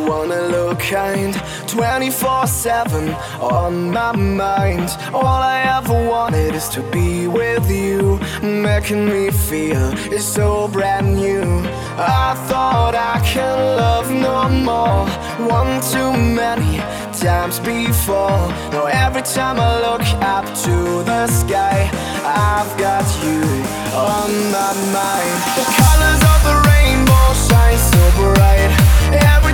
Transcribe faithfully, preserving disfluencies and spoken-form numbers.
wanna look kind, twenty-four seven on my mind. All I ever wanted is to be with you, making me feel it's so brand new. I thought I can love no more, one too many times before. Now every time I look up to the sky, I've got you on my mind. The colors of the rainbow shine so bright. Every